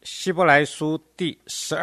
希伯来书第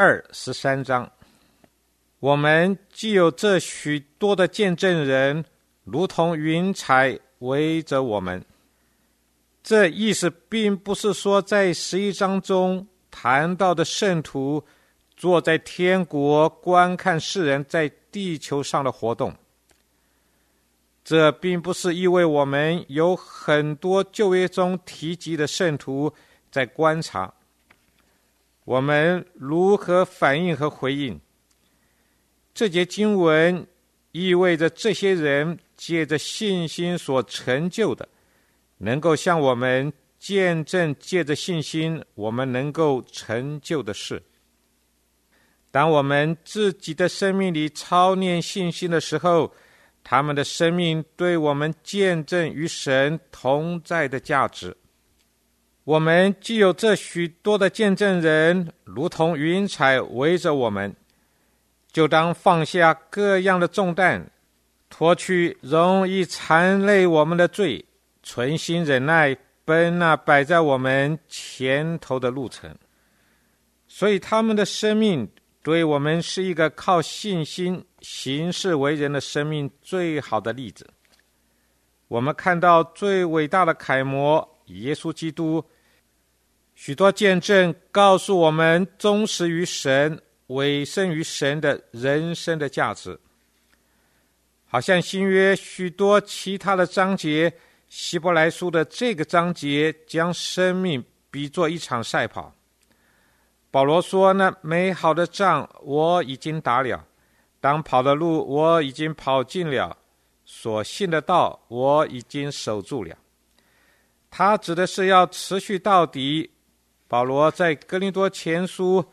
12、13章。我们既有这许多的见证人，如同云彩围着我们。这意思并不是说在11章中谈到的圣徒坐在天国观看世人在地球上的活动。这并不是意味我们有很多旧约中提及的圣徒在观察我们如何反应和回应。这节经文意味着这些人借着信心所成就的，能够向我们见证借着信心我们能够成就的事。当我们自己的生命里操练信心的时候，他们的生命对我们见证与神同在的价值。我们既有这许多的见证人，如同云彩围着我们，就当放下各样的重担，脱去容易缠累我们的罪，存心忍耐，奔那摆在我们前头的路程。所以他们的生命对我们是一个靠信心行事为人的生命最好的例子。我们看到最伟大的楷模耶稣基督，许多见证告诉我们忠实于神、委身于神的人生的价值。好像新约许多其他的章节，希伯来书的这个章节将生命比作一场赛跑。保罗说，那美好的仗我已经打了，当跑的路我已经跑尽了，所信的道我已经守住了。他指的是要持续到底。保罗在哥林多前书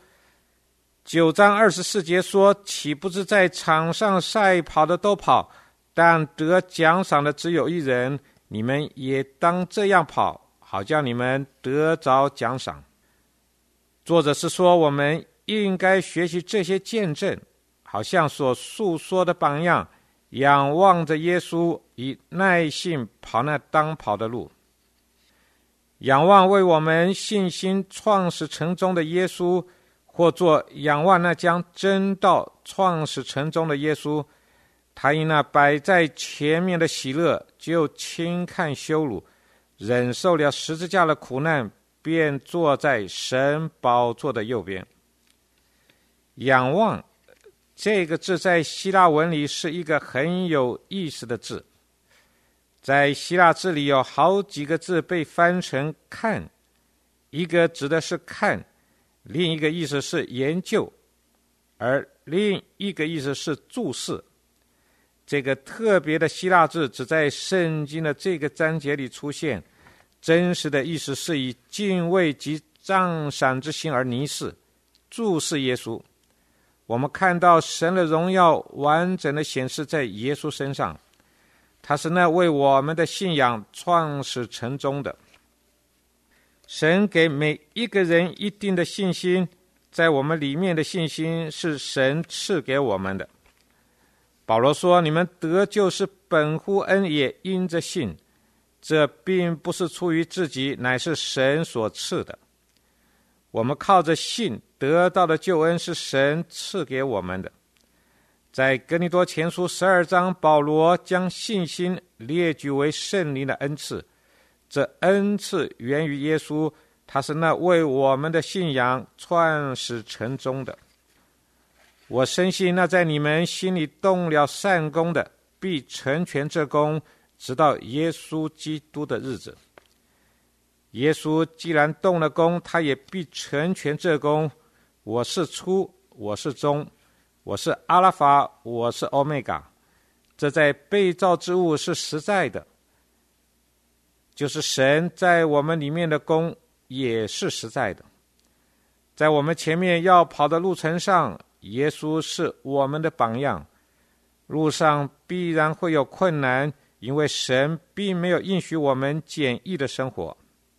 9章24节说，岂不是在场上赛跑的都跑，但得奖赏的只有一人，你们也当这样跑，好叫你们得着奖赏。作者是说，我们应该学习这些见证，好像所述说的榜样，仰望着耶稣，以耐性跑那当跑的路。仰望为我们信心创始成终的耶稣，或作仰望那将真道创始成终的耶稣，他因那摆在前面的喜乐，就轻看羞辱，忍受了十字架的苦难，便坐在神宝座的右边。仰望这个字在希腊文里是一个很有意思的字。在希腊字里有好几个字被翻成看，一个指的是看，另一个意思是研究，而另一个意思是注视。这个特别的希腊字只在圣经的这个章节里出现，真实的意思是以敬畏及赞赏之心而凝视、注视耶稣。我们看到神的荣耀完整的显示在耶稣身上，他是那为我们的信仰创始成终的。神给每一个人一定的信心，在我们里面的信心是神赐给我们的。保罗说，你们得救是本乎恩，也因着信，这并不是出于自己，乃是神所赐的。我们靠着信得到的救恩是神赐给我们的。在哥林多前书12章，保罗将信心列举为圣灵的恩赐。这恩赐源于耶稣，他是那为我们的信仰创始成终的。我深信那在你们心里动了善功的，必成全这功，直到耶稣基督的日子。耶稣既然动了功，他也必成全这功。我是初，我是终，我是阿拉法，我是欧米伽。这在被造之物是实在的，就是神在我们里面的功也是实在的。在我们前面要跑的路程上，耶稣是我们的榜样。路上必然会有困难，因为神并没有应许我们简易的生活。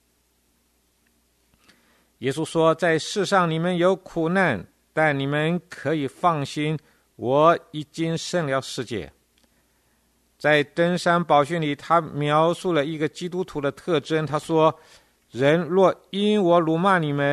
耶稣说，在世上你们有苦难，但你们可以放心，我已经胜了世界。在登山宝训里，他描述了一个基督徒的特征。他说，人若因我辱骂你们，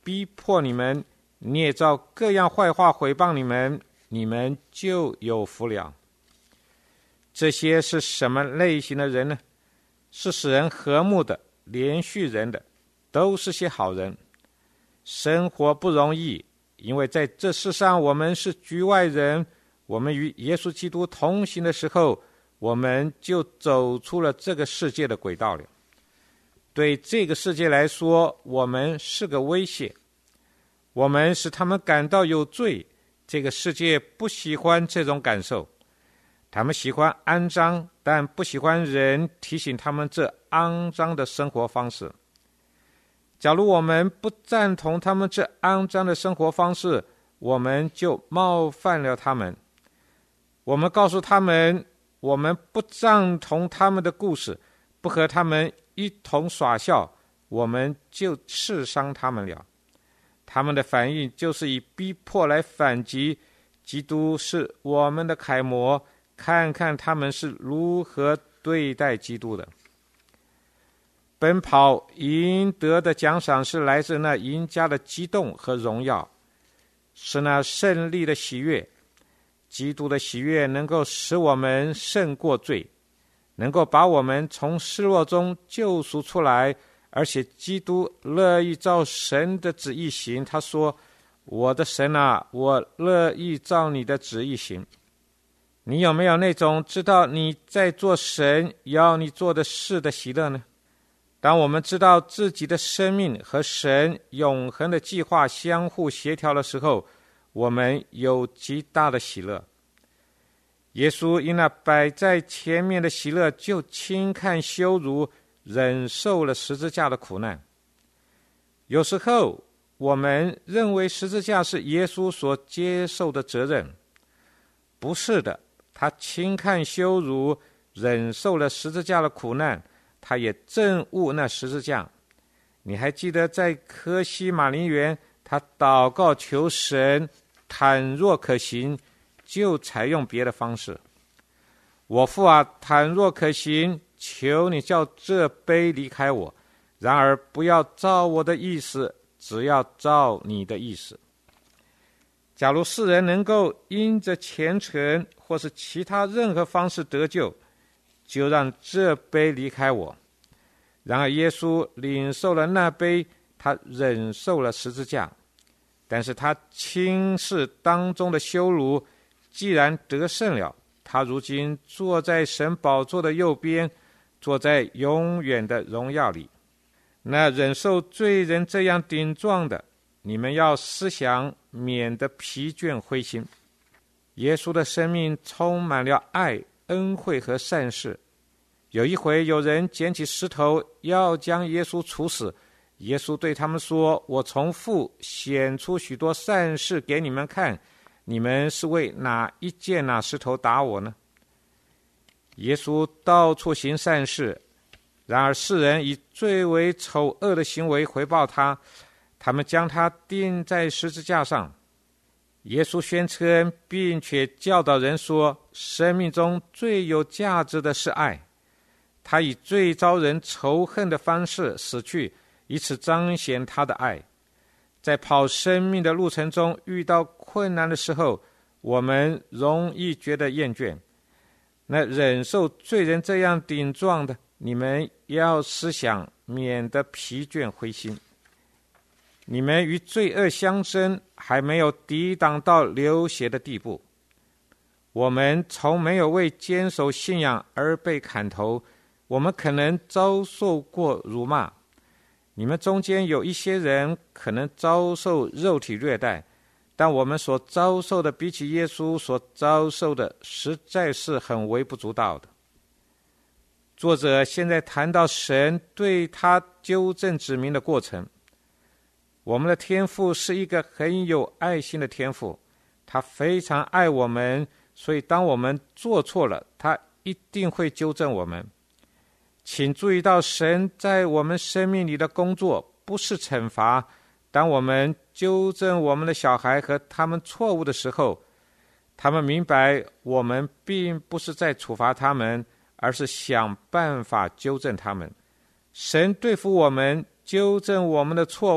逼迫你们，捏造各样坏话毁谤你们，你们就有福了。这些是什么类型的人呢？是使人和睦的，连续人的，都是些好人。生活不容易，因为在这世上我们是局外人，我们与耶稣基督同行的时候，我们就走出了这个世界的轨道了。对这个世界来说，我们是个威胁，我们使他们感到有罪。这个世界不喜欢这种感受，他们喜欢肮脏，但不喜欢人提醒他们这肮脏的生活方式。假如我们不赞同他们这肮脏的生活方式，我们就冒犯了他们。我们告诉他们，我们不赞同他们的故事，不和他们一同耍笑，我们就刺伤他们了。他们的反应就是以逼迫来反击。基督是我们的楷模，看看他们是如何对待基督的。奔跑赢得的奖赏是来自那赢家的激动和荣耀，是那胜利的喜悦。基督的喜悦能够使我们胜过罪，能够把我们从失落中救赎出来，而且基督乐意照神的旨意行。他说，我的神啊，我乐意照你的旨意行。你有没有那种知道你在做神要你做的事的喜乐呢？当我们知道自己的生命和神永恒的计划相互协调的时候，我们有极大的喜乐。耶稣因那摆在前面的喜乐，就轻看羞辱，忍受了十字架的苦难。有时候我们认为十字架是耶稣所接受的责任，不是的，他轻看羞辱，忍受了十字架的苦难，他也憎恶那十字架。你还记得在科西玛林园，他祷告求神，倘若可行，就采用别的方式。我父啊，倘若可行，求你叫这杯离开我，然而不要照我的意思，只要照你的意思。假如世人能够因着虔诚或是其他任何方式得救，就让这杯离开我。然而耶稣领受了那杯，他忍受了十字架，但是他轻视当中的羞辱，既然得胜了，他如今坐在神宝座的右边，坐在永远的荣耀里。那忍受罪人这样顶撞的，你们要思想，免得疲倦灰心。耶稣的生命充满了爱、恩惠和善事。有一回，有人捡起石头要将耶稣处死，耶稣对他们说，我从父显出许多善事给你们看，你们是为哪一件拿石头打我呢？耶稣到处行善事，然而世人以最为丑恶的行为回报他，他们将他钉在十字架上。耶稣宣称并且教导人说，生命中最有价值的是爱。他以最招人仇恨的方式死去，以此彰显他的爱。在跑生命的路程中遇到困难的时候，我们容易觉得厌倦。那忍受罪人这样顶撞的，你们要思想，免得疲倦灰心。你们与罪恶相争，还没有抵挡到流血的地步。我们从没有为坚守信仰而被砍头，我们可能遭受过辱骂。你们中间有一些人可能遭受肉体虐待，但我们所遭受的比起耶稣所遭受的实在是很微不足道的。作者现在谈到神对他纠正子民的过程。我们的天父是一个很有爱心的天父，他非常爱我们，所以当我们做错了，他一定会纠正我们。请注意到，神在我们生命里的工作不是惩罚。当我们纠正我们的小孩和他们错误的时候，他们明白我们并不是在处罚他们，而是想办法纠正他们。神对付我们，纠正我们的错误，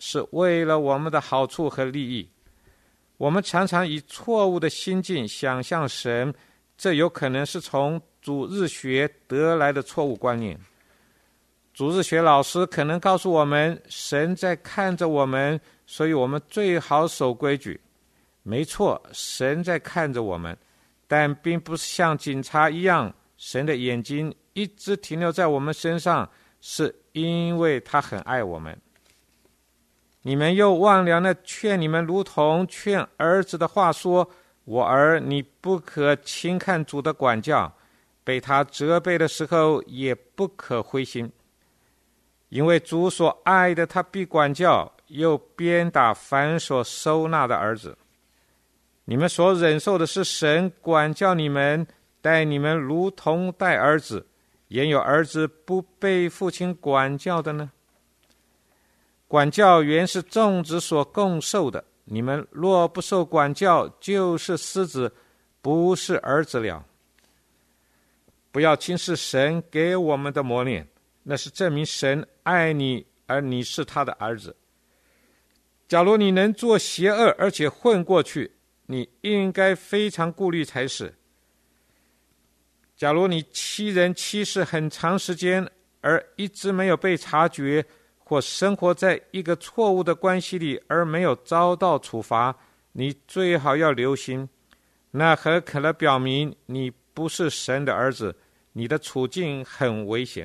是为了我们的好处和利益。我们常常以错误的心境想象神，这有可能是从主日学得来的错误观念。主日学老师可能告诉我们，神在看着我们，所以我们最好守规矩。没错，神在看着我们，但并不是像警察一样，神的眼睛一直停留在我们身上，是因为他很爱我们。你们又忘了那劝你们如同劝儿子的话说，我儿，你不可轻看主的管教，被他责备的时候也不可灰心，因为主所爱的他必管教，又鞭打凡所收纳的儿子。你们所忍受的是神管教你们，待你们如同待儿子，焉有儿子不被父亲管教的呢？管教原是众子所共受的，你们若不受管教，就是私子，不是儿子了。不要轻视神给我们的磨练，那是证明神爱你，而你是他的儿子。假如你能做邪恶而且混过去，你应该非常顾虑才是。假如你欺人欺事很长时间，而一直没有被察觉，或生活在一个错误的关系里而没有遭到处罚，你最好要留心，那很可能表明你不是神的儿子，你的处境很危险。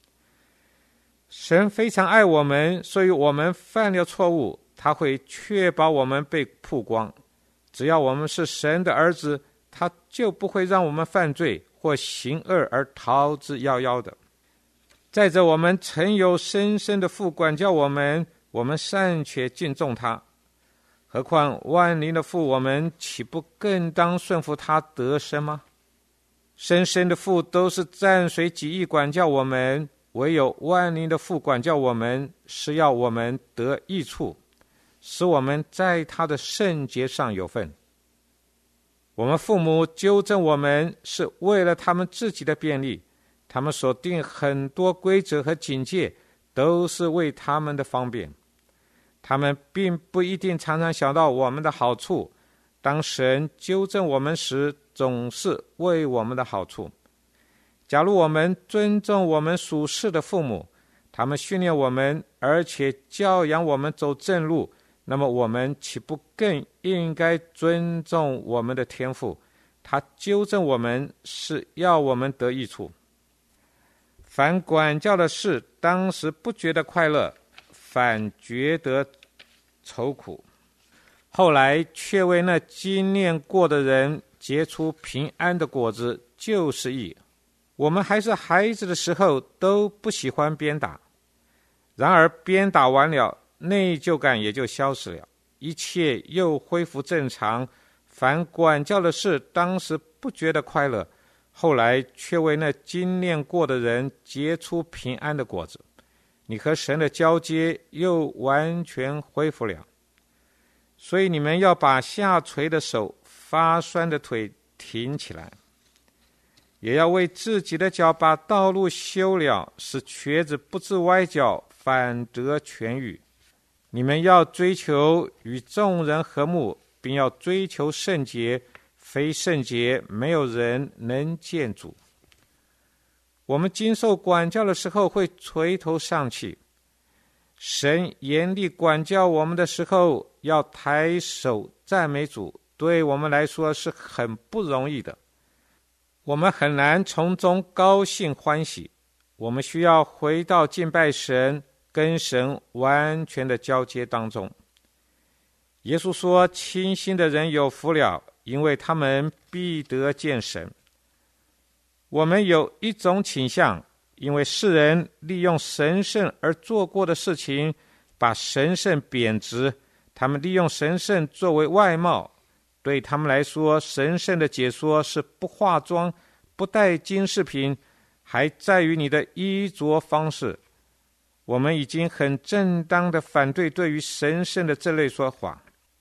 神非常爱我们，所以我们犯了错误，他会确保我们被曝光。只要我们是神的儿子，他就不会让我们犯罪或行恶而逃之夭夭的。再者，我们曾有深深的父管教我们，我们尚且敬重他，何况万灵的父，我们岂不更当顺服他得生吗？深深的父都是暂随己意管教我们，唯有万灵的父管教我们，是要我们得益处，使我们在他的圣洁上有份。我们父母纠正我们，是为了他们自己的便利，他们所定很多规则和警戒，都是为他们的方便。他们并不一定常常想到我们的好处，当神纠正我们时，总是为我们的好处。假如我们尊重我们属世的父母，他们训练我们，而且教养我们走正路，那么我们岂不更应该尊重我们的天父？他纠正我们是要我们得益处。凡管教的事，当时不觉得快乐，反觉得愁苦，后来却为那经验过的人结出平安的果子，就是义。我们还是孩子的时候都不喜欢鞭打，然而鞭打完了，内疚感也就消失了，一切又恢复正常。凡管教的事，当时不觉得快乐，后来却为那经验过的人结出平安的果子，你和神的交接又完全恢复了。所以你们要把下垂的手、发酸的腿挺起来，也要为自己的脚把道路修了，使瘸子不致歪脚，反得痊愈。你们要追求与众人和睦，并要追求圣洁，非圣洁，没有人能见主。我们经受管教的时候会垂头丧气，神严厉管教我们的时候，要抬手赞美主，对我们来说是很不容易的。我们很难从中高兴欢喜，我们需要回到敬拜神、跟神完全的交接当中。耶稣说，清心的人有福了，因为他们必得见神。我们有一种倾向，因为世人利用神圣而做过的事情，把神圣贬值，他们利用神圣作为外貌。对他们来说，神圣的解说是不化妆、不带金饰品，还在于你的衣着方式。我们已经很正当的反对对于神圣的这类说法。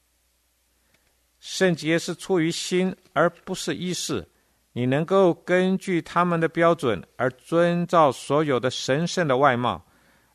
圣洁是出于心，而不是仪式。你能够根据他们的标准而遵照所有的神圣的外貌，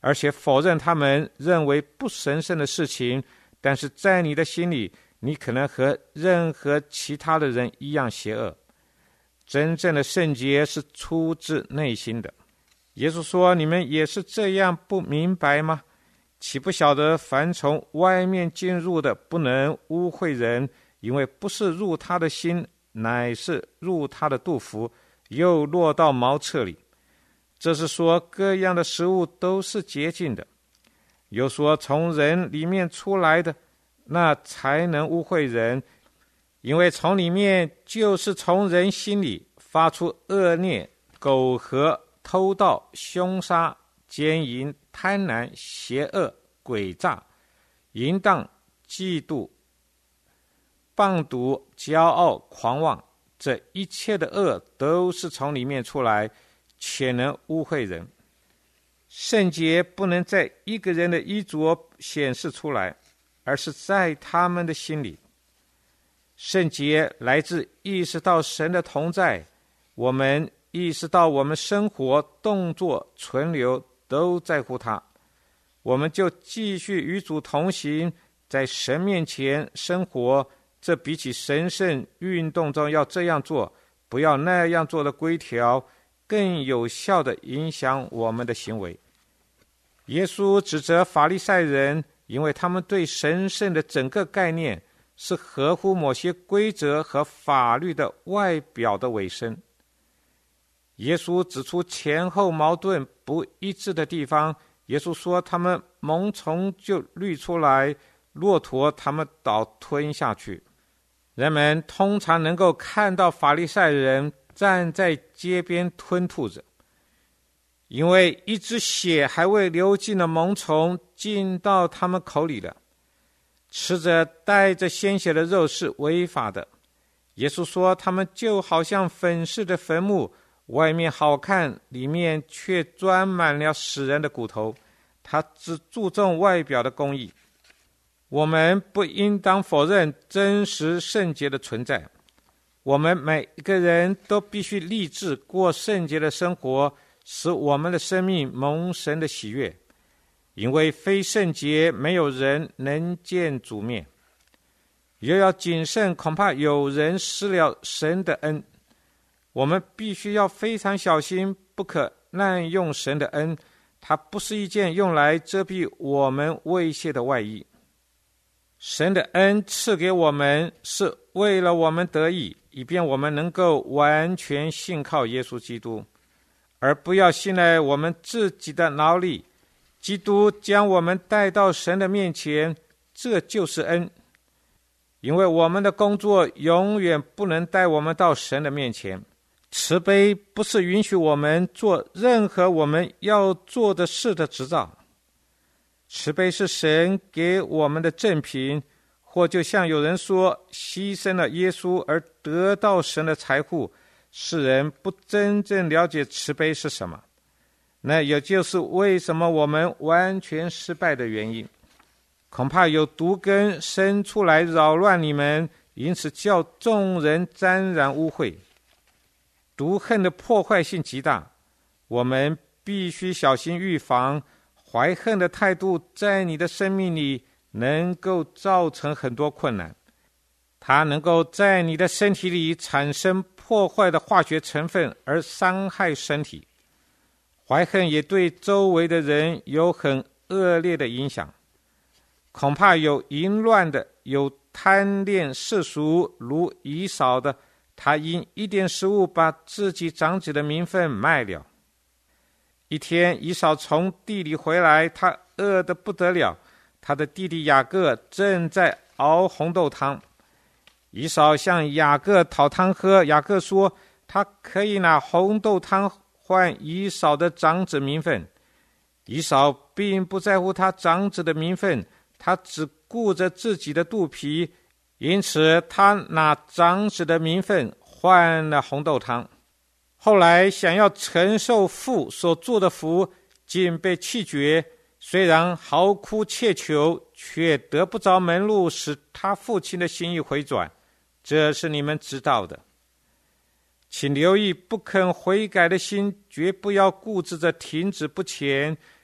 而且否认他们认为不神圣的事情，但是在你的心里，你可能和任何其他的人一样邪恶。真正的圣洁是出自内心的。耶稣说，你们也是这样不明白吗？岂不晓得凡从外面进入的不能污秽人，因为不是入他的心，乃是入他的肚腹，又落到茅厕里。这是说各样的食物都是洁净的。又说从人里面出来的，那才能污秽人，因为从里面就是从人心里发出恶孽、苟合、偷盗、凶杀、奸淫、贪婪、邪恶、诡诈、淫荡、嫉妒、谤赌、骄傲、狂妄，这一切的恶都是从里面出来，且能污秽人。圣洁不能在一个人的衣着显示出来，而是在他们的心里。圣洁来自意识到神的同在，我们意识到我们生活、动作、存留都在乎他，我们就继续与主同行，在神面前生活。这比起神圣运动中要这样做不要那样做的规条，更有效地影响我们的行为。耶稣指责法利赛人，因为他们对神圣的整个概念是合乎某些规则和法律的外表的尾声。耶稣指出前后矛盾不一致的地方。耶稣说，他们萌虫就滤出来，骆驼他们倒吞下去。人们通常能够看到法利赛人站在街边吞吐着，因为一只血还未流进的萌虫进到他们口里了。吃着带着鲜血的肉是违法的。耶稣说，他们就好像粉饰的坟墓，外面好看，里面却装满了死人的骨头。他只注重外表的公义。我们不应当否认真实圣洁的存在，我们每一个人都必须立志过圣洁的生活，使我们的生命蒙神的喜悦，因为非圣洁没有人能见主面。又要谨慎，恐怕有人失了神的恩。我们必须要非常小心，不可滥用神的恩，它不是一件用来遮蔽我们猥亵的外衣。神的恩赐给我们，是为了我们得益，以便我们能够完全信靠耶稣基督，而不要信赖我们自己的劳力。基督将我们带到神的面前，这就是恩。因为我们的工作永远不能带我们到神的面前。慈悲不是允许我们做任何我们要做的事的执照。慈悲是神给我们的赠品，或就像有人说，牺牲了耶稣而得到神的财富。世人不真正了解慈悲是什么，那也就是为什么我们完全失败的原因。恐怕有毒根生出来扰乱你们，因此叫众人沾染污秽。毒恨的破坏性极大，我们必须小心预防。怀恨的态度在你的生命里能够造成很多困难，它能够在你的身体里产生破坏的化学成分而伤害身体。怀恨也对周围的人有很恶劣的影响。恐怕有淫乱的，有贪恋世俗如以扫的，他因一点食物把自己长子的名分卖了。一天，以扫从地里回来，他饿得不得了，他的弟弟雅各正在熬红豆汤。以扫向雅各讨汤喝，雅各说他可以拿红豆汤换以扫的长子名分。以扫并不在乎他长子的名分，他只顾着自己的肚皮，因此他拿长子的名分换了红豆汤。后来想要承受父所做的福，竟被弃绝，虽然嚎哭切求，却得不着门路，使他父亲的心意回转。这是你们知道的。请留意，不肯悔改的心绝不要固执着停止不前，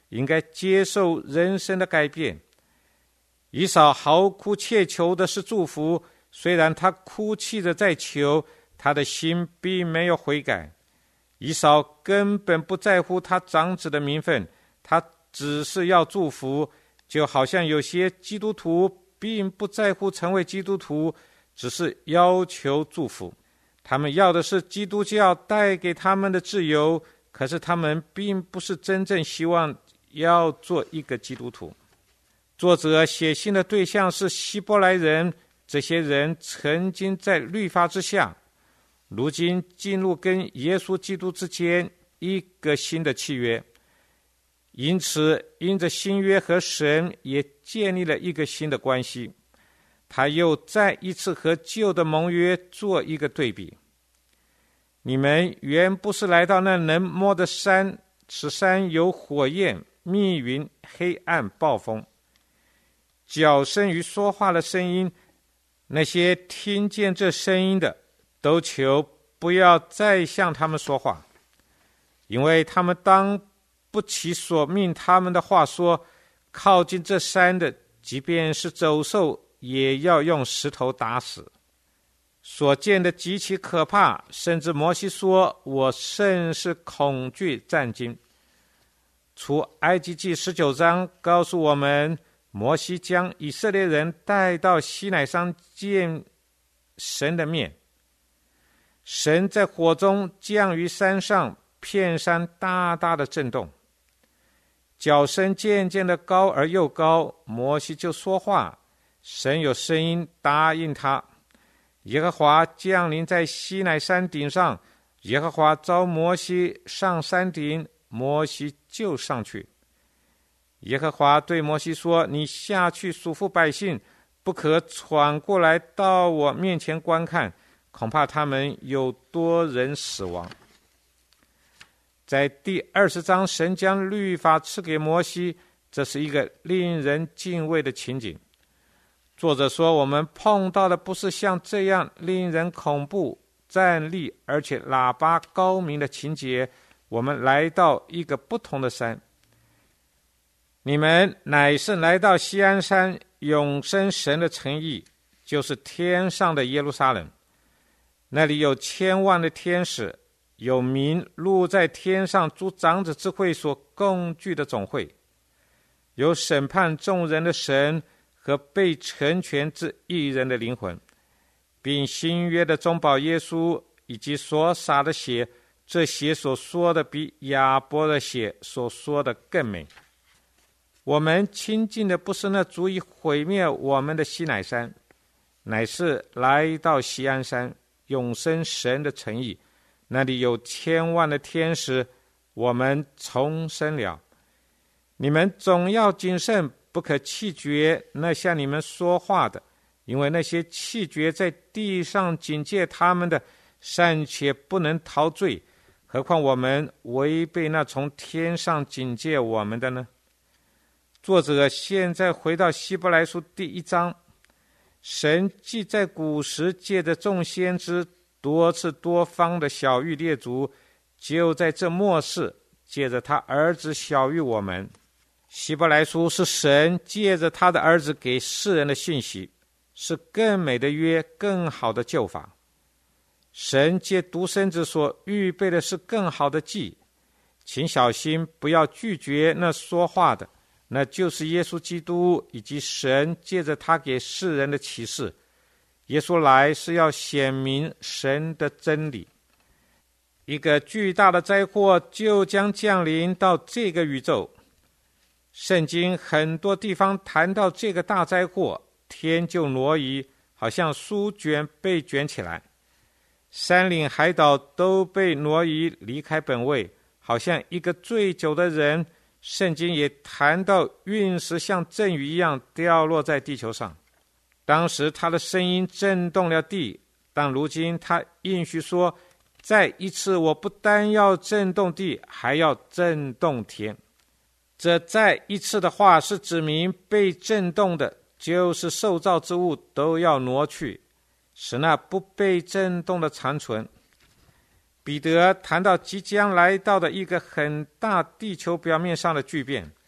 应该接受人生的改变。以扫嚎哭切求的是祝福，虽然他哭泣着在求，他的心并没有悔改。以扫根本不在乎他长子的名分，他只是要祝福，就好像有些基督徒并不在乎成为基督徒，只是要求祝福。他们要的是基督教带给他们的自由，可是他们并不是真正希望要做一个基督徒。作者写信的对象是希伯来人，这些人曾经在律法之下，如今进入跟耶稣基督之间一个新的契约，因此因着新约和神也建立了一个新的关系。他又再一次和旧的盟约做一个对比。你们原不是来到那能摸的山，此山有火焰、密云、黑暗、暴风，角声与说话的声音。那些听见这声音的，都求不要再向他们说话，因为他们当不起所命他们的话说，靠近这山的，即便是走兽，也要用石头打死。所见的极其可怕，甚至摩西说，我甚是恐惧战惊。出埃及记19章告诉我们，摩西将以色列人带到西乃山见神的面，神在火中降于山上，片山大大的震动，角声渐渐的高而又高，摩西就说话，神有声音答应他。耶和华降临在西乃山顶上，耶和华召摩西上山顶，摩西就上去。耶和华对摩西说，你下去嘱咐百姓，不可闯过来到我面前观看，恐怕他们有多人死亡。在第20章，神将律法赐给摩西，这是一个令人敬畏的情景。作者说，我们碰到的不是像这样令人恐怖、站立而且喇叭高鸣的情节，我们来到一个不同的山。你们乃是来到锡安山，永生神的城邑，就是天上的耶路撒冷。那里有千万的天使，有民录在天上诸长子之会所共聚的总会，有审判众人的神和被成全之义人的灵魂，并新约的中保耶稣以及所洒的血，这血所说的比亚伯的血所说的更美。我们亲近的不是那足以毁灭我们的西乃山，乃是来到锡安山，永生神的城邑，那里有千万的天使，我们重生了。你们总要谨慎，不可弃绝那向你们说话的，因为那些弃绝在地上警戒他们的，尚且不能逃罪，何况我们违背那从天上警戒我们的呢？作者现在回到希伯来书第1章，神既在古时借着众先知多次多方的晓谕列祖，就在这末世借着他儿子晓谕我们。希伯来书是神借着他的儿子给世人的信息，是更美的约，更好的救法。神借独生子所预备的是更好的祭，请小心不要拒绝那说话的，那就是耶稣基督以及神借着他给世人的启示。耶稣来是要显明神的真理。一个巨大的灾祸就将降临到这个宇宙。圣经很多地方谈到这个大灾祸，天就挪移，好像书卷被卷起来，山岭海岛都被挪移离开本位，好像一个醉酒的人。圣经也谈到陨石像阵雨一样掉落在地球上，当时他的声音震动了地，但如今他应许说，再一次我不单要震动地，还要震动天。这再一次的话是指明被震动的，就是受造之物都要挪去，使那不被震动的残存。彼得谈到即将来到的一个很大地球表面上的巨变，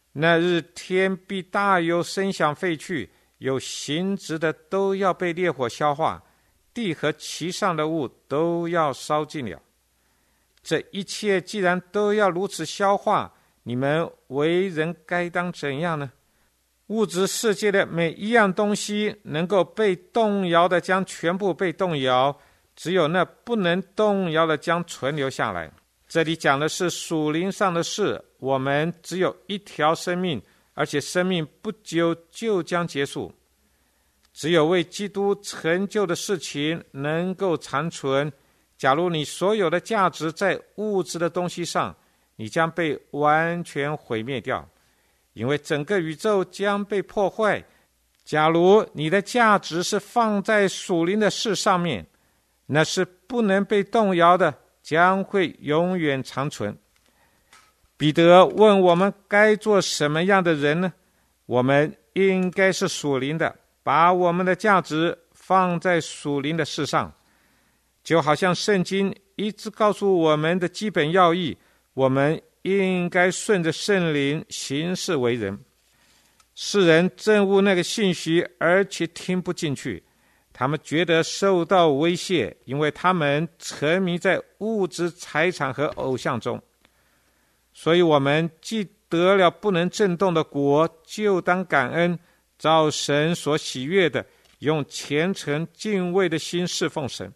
那日天必大有声响废去，有形质的都要被烈火消化，地和其上的物都要烧尽了。这一切既然都要如此消化，你们为人该当怎样呢？物质世界的每一样东西能够被动摇的将全部被动摇，只有那不能动摇的将存留下来。这里讲的是属灵上的事，我们只有一条生命，而且生命不久就将结束。只有为基督成就的事情能够长存。假如你所有的价值在物质的东西上，你将被完全毁灭掉，因为整个宇宙将被破坏。假如你的价值是放在属灵的事上面，那是不能被动摇的，将会永远长存。彼得问我们该做什么样的人呢？我们应该是属灵的，把我们的价值放在属灵的事上，就好像圣经一直告诉我们的基本要义，我们应该顺着圣灵行事为人。世人憎恶那个信息，而且听不进去，他们觉得受到威胁，因为他们沉迷在物质财产和偶像中。所以我们既得了不能震动的国，就当感恩，照神所喜悦的，用虔诚敬畏的心侍奉神。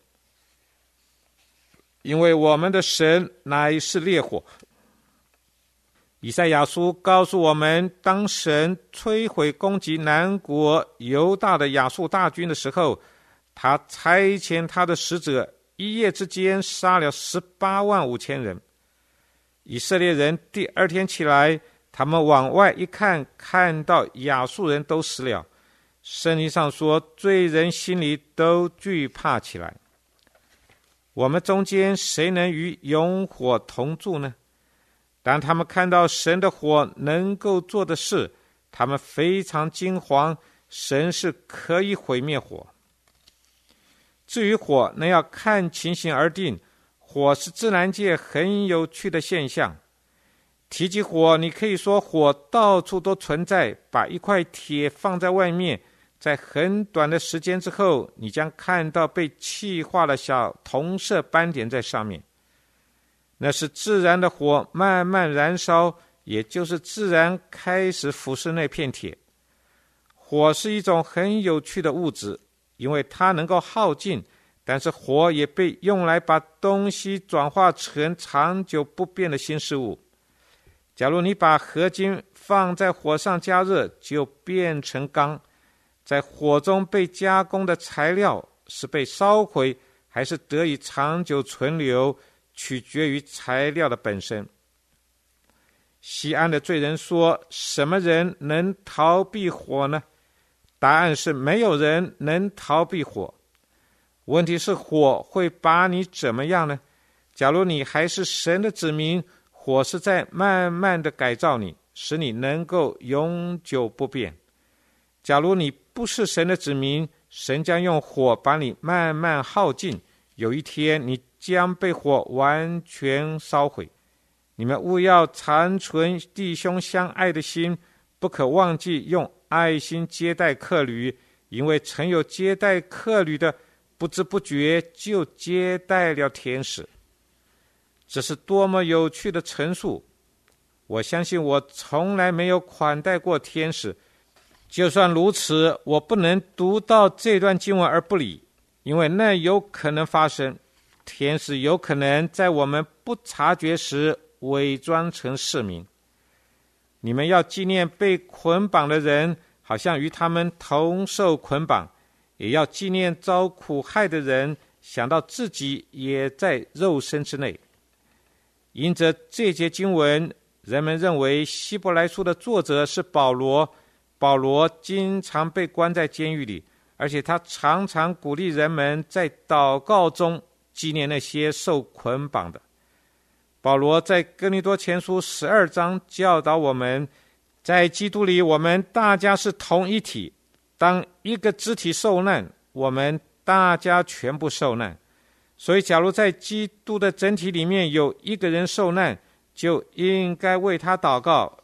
因为我们的神乃是烈火。以赛亚书告诉我们，当神摧毁攻击南国犹大的亚述大军的时候，他差遣他的使者，一夜之间杀了185000人。以色列人第二天起来，他们往外一看，看到亚述人都死了。圣经上说，罪人心里都惧怕起来。我们中间谁能与勇火同住呢？当他们看到神的火能够做的事，他们非常惊惶，神是可以毁灭火。至于火，那要看情形而定。火是自然界很有趣的现象。提及火，你可以说火到处都存在，把一块铁放在外面，在很短的时间之后，你将看到被气化的小同色斑点在上面。那是自然的火慢慢燃烧，也就是自然开始腐蚀那片铁。火是一种很有趣的物质，因为它能够耗尽，但是火也被用来把东西转化成长久不变的新事物。假如你把合金放在火上加热，就变成钢。在火中被加工的材料是被烧毁，还是得以长久存留，取决于材料的本身。西安的罪人说，什么人能逃避火呢？答案是没有人能逃避火。问题是火会把你怎么样呢？假如你还是神的子民，火是在慢慢的改造你，使你能够永久不变。假如你不是神的子民，神将用火把你慢慢耗尽，有一天你将被火完全烧毁。你们务要长存弟兄相爱的心，不可忘记用爱心接待客旅，因为曾有接待客旅的，不知不觉就接待了天使。这是多么有趣的陈述！我相信我从来没有款待过天使。就算如此，我不能读到这段经文而不理，因为那有可能发生。天使有可能在我们不察觉时伪装成市民。你们要纪念被捆绑的人，好像与他们同受捆绑；也要纪念遭苦害的人，想到自己也在肉身之内。因着这节经文，人们认为希伯来书的作者是保罗。保罗经常被关在监狱里，而且他常常鼓励人们在祷告中纪念那些受捆绑的。保罗在哥林多前书12章教导我们，在基督里我们大家是同一体，当一个肢体受难，我们大家全部受难。所以假如在基督的整体里面有一个人受难，就应该为他祷告，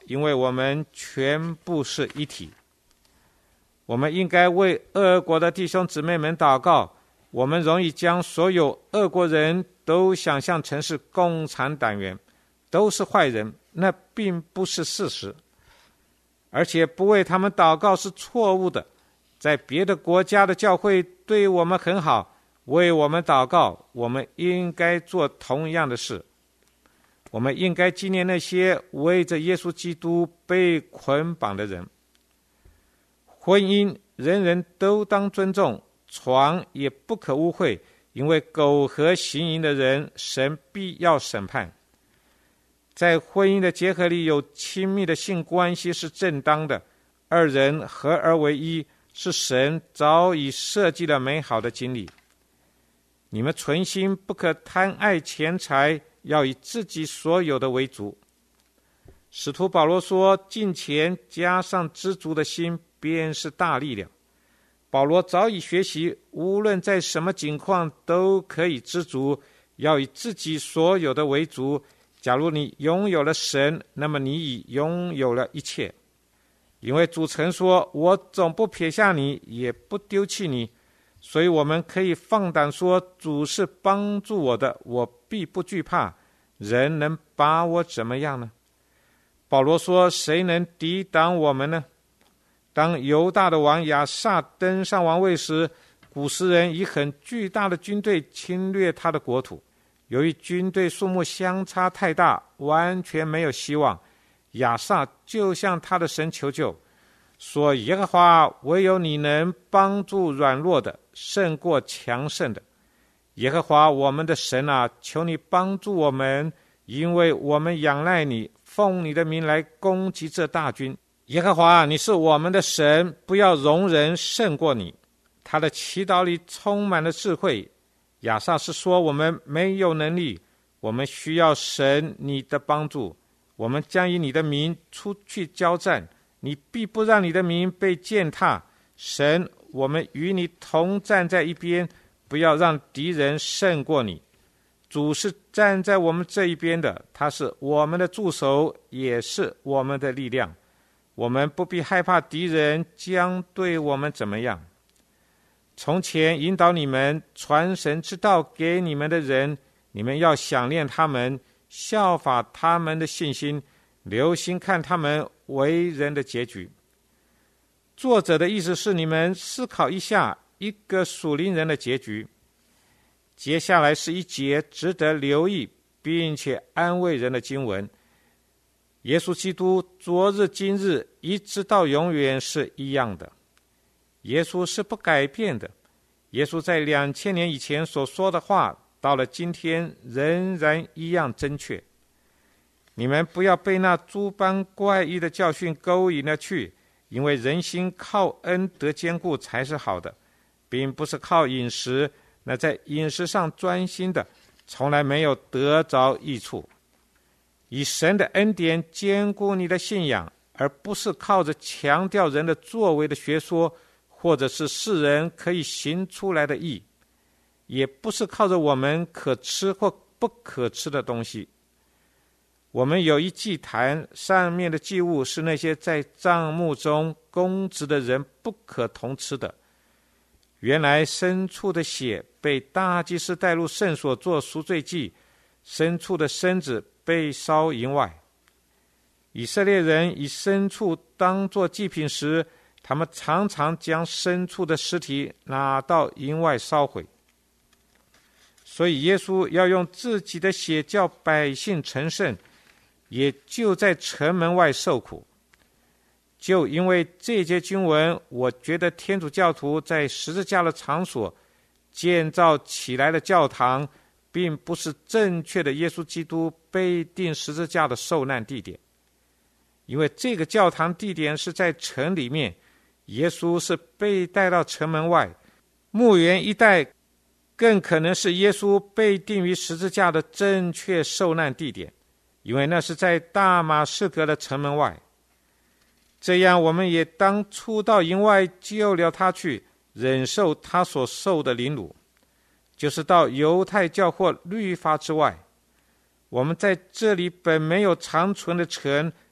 因为我们全部是一体。我们应该为俄国的弟兄姊妹们祷告。我们容易将所有俄国人都想象成是共产党员，都是坏人，那并不是事实。而且不为他们祷告是错误的。在别的国家的教会对我们很好，为我们祷告，我们应该做同样的事。我们应该纪念那些为着耶稣基督被捆绑的人。婚姻人人都当尊重，床也不可污秽，因为苟合行淫的人，神必要审判。在婚姻的结合里有亲密的性关系是正当的，二人合而为一，是神早已设计了美好的经历。你们存心不可贪爱钱财，要以自己所有的为足。使徒保罗说，敬虔加上知足的心，便是大力量。保罗早已学习，无论在什么境况都可以知足，要以自己所有的为足。假如你拥有了神，那么你已拥有了一切。因为主曾说，我总不撇下你，也不丢弃你，所以我们可以放胆说，主是帮助我的，我必不惧怕。人能把我怎么样呢？保罗说，谁能抵挡我们呢？当犹大的王亚撒登上王位时，古时人以很巨大的军队侵略他的国土。由于军队数目相差太大，完全没有希望，亚撒就向他的神求救，说，耶和华，唯有你能帮助软弱的，胜过强盛的。耶和华我们的神啊，求你帮助我们，因为我们仰赖你，奉你的名来攻击这大军。耶和华，你是我们的神，不要容人胜过你。他的祈祷里充满了智慧。亚撒是说，我们没有能力，我们需要神你的帮助。我们将以你的名出去交战，你必不让你的名被践踏。神，我们与你同站在一边，不要让敌人胜过你。主是站在我们这一边的，他是我们的助手，也是我们的力量。我们不必害怕敌人将对我们怎么样。从前引导你们传神之道给你们的人，你们要想念他们，效法他们的信心，留心看他们为人的结局。作者的意思是，你们思考一下一个属灵人的结局。接下来是一节值得留意并且安慰人的经文。耶稣基督昨日今日一直到永远是一样的。耶稣是不改变的。耶稣在2000年以前所说的话，到了今天仍然一样正确。你们不要被那诸般怪异的教训勾引了去，因为人心靠恩得坚固才是好的，并不是靠饮食。那在饮食上专心的，从来没有得着益处。以神的恩典坚固你的信仰，而不是靠着强调人的作为的学说，或者是世人可以行出来的义，也不是靠着我们可吃或不可吃的东西。我们有一祭坛，上面的祭物是那些在帐幕中供职的人不可同吃的。原来牲畜的血被大祭司带入圣所做赎罪祭，牲畜的身子被烧营外。以色列人以牲畜当作祭品时，他们常常将牲畜的尸体拿到营外烧毁。所以耶稣要用自己的血叫百姓成圣，也就在城门外受苦。就因为这节经文，我觉得天主教徒在十字架的场所建造起来的教堂，并不是正确的耶稣基督被钉十字架的受难地点。因为这个教堂地点是在城里面，耶稣是被带到城门外，墓园一带更可能是耶稣被钉于十字架的正确受难地点，因为那是在大马士革的城门外。这样我们也当出到营外救了他去，忍受他所受的凌辱，就是到犹太教或律法之外。我们在这里本没有长存的城，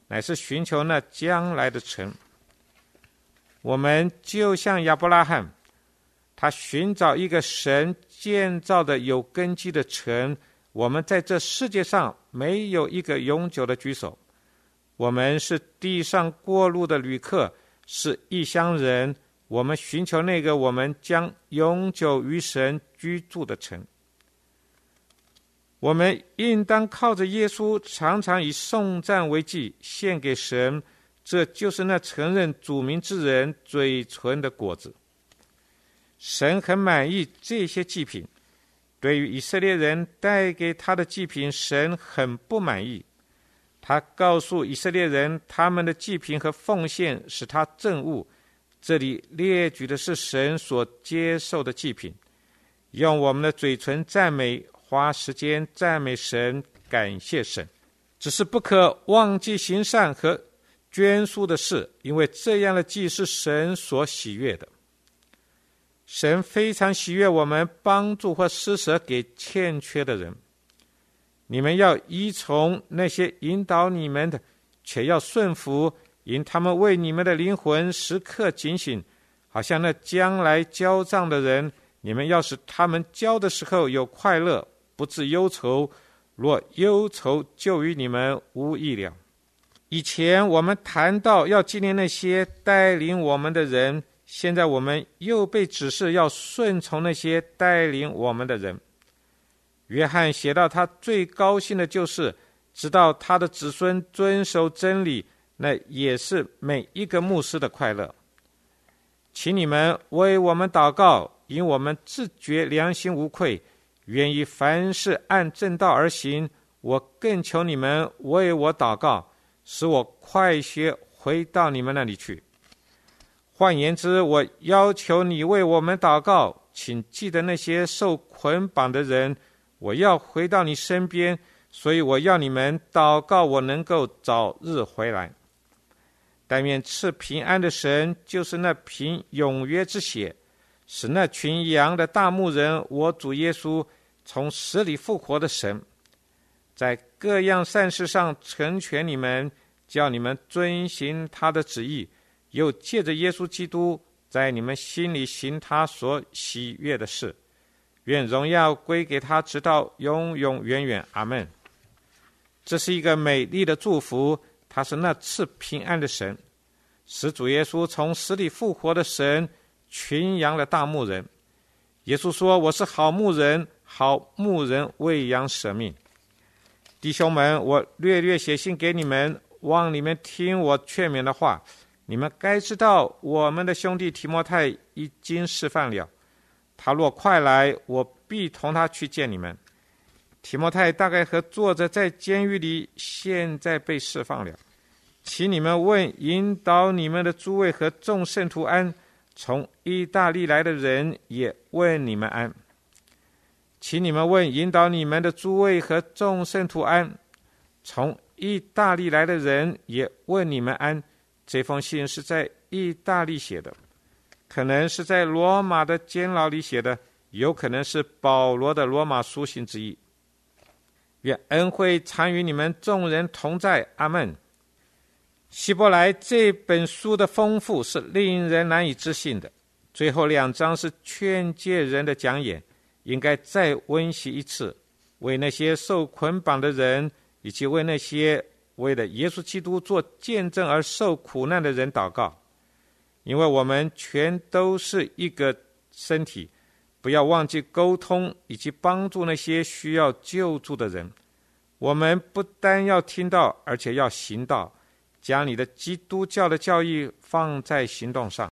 乃是寻求那将来的城。我们就像亚伯拉罕，他寻找一个神建造的有根基的城。我们在这世界上没有一个永久的居所，我们是地上过路的旅客，是异乡人。我们寻求那个我们将永久与神居住的城。我们应当靠着耶稣，常常以颂赞为祭献给神，这就是那承认主名之人嘴唇的果子。神很满意这些祭品，对于以色列人带给他的祭品，神很不满意。他告诉以色列人，他们的祭品和奉献使他憎恶。这里列举的是神所接受的祭品，用我们的嘴唇赞美，花时间赞美神，感谢神。只是不可忘记行善和捐书的事，因为这样的祭是神所喜悦的。神非常喜悦我们帮助或施舍给欠缺的人。你们要依从那些引导你们的，且要顺服，因他们为你们的灵魂时刻警醒，好像那将来交账的人。你们要使他们交的时候有快乐，不致忧愁，若忧愁就与你们无益了。以前我们谈到要纪念那些带领我们的人，现在我们又被指示要顺从那些带领我们的人。约翰写到，他最高兴的就是知道他的子孙遵守真理，那也是每一个牧师的快乐。请你们为我们祷告，因我们自觉良心无愧，愿意凡事按正道而行。我更求你们为我祷告，使我快些回到你们那里去。换言之，我要求你为我们祷告，请记得那些受捆绑的人，我要回到你身边，所以我要你们祷告，我能够早日回来。但愿赐平安的神，就是那凭永约之血使那群羊的大牧人，我主耶稣从死里复活的神，在各样善事上成全你们，叫你们遵行他的旨意，又借着耶稣基督在你们心里行他所喜悦的事。愿荣耀归给他，直到永永远远。阿们。这是一个美丽的祝福，他是那赐平安的神，使主耶稣从死里复活的神，群羊的大牧人。耶稣说，我是好牧人，好牧人为羊舍命。弟兄们，我略写信给你们，望你们听我劝勉的话。你们该知道，我们的兄弟提摩太已经释放了，他若快来，我必同他去见你们。提摩太大概和作者在监狱里，现在被释放了。请你们问引导你们的诸位和众圣徒安，从意大利来的人也问你们安。请你们问引导你们的诸位和众圣徒安，从意大利来的人也问你们安。这封信是在意大利写的，可能是在罗马的监牢里写的，有可能是保罗的罗马书信之一。愿恩惠常与你们众人同在。阿们。希伯来这本书的丰富是令人难以置信的，最后2章是劝诫人的讲演，应该再温习一次，为那些受捆绑的人，以及为那些为了耶稣基督做见证而受苦难的人祷告。因为我们全都是一个身体，不要忘记沟通以及帮助那些需要救助的人。我们不单要听到，而且要行道，将你的基督教的教义放在行动上。